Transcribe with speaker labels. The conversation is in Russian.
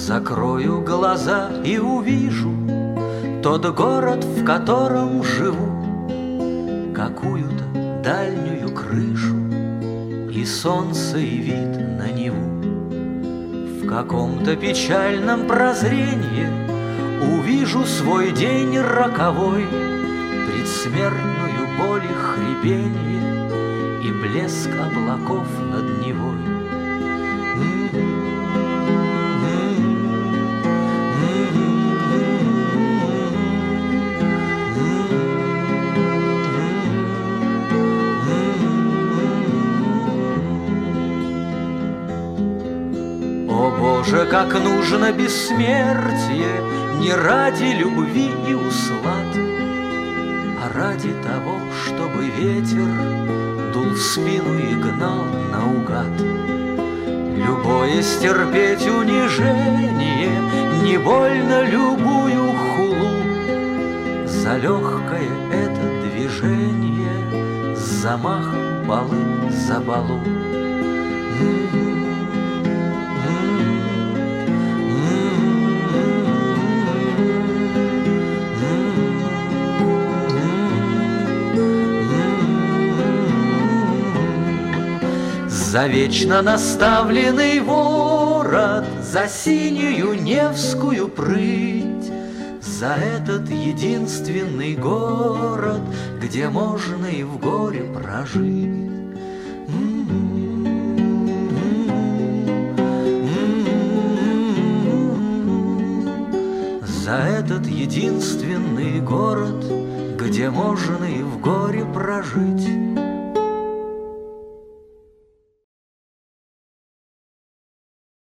Speaker 1: Закрою глаза и увижу тот город, в котором живу, какую-то дальнюю крышу и солнце, и вид на Неву. В каком-то печальном прозрении увижу свой день роковой, предсмертную боль и хрипенье и блеск облаков над Невой. О Боже, как нужно бессмертие не ради любви и услад, а ради того, чтобы ветер дул в спину и гнал наугад. Любое стерпеть унижение, не больно любую хулу, за легкое это движение, замах балы за балу. За вечно наставленный ворот, за синюю Невскую прыть, за этот единственный город, где можно и в горе прожить. За этот единственный город, где можно и в горе прожить.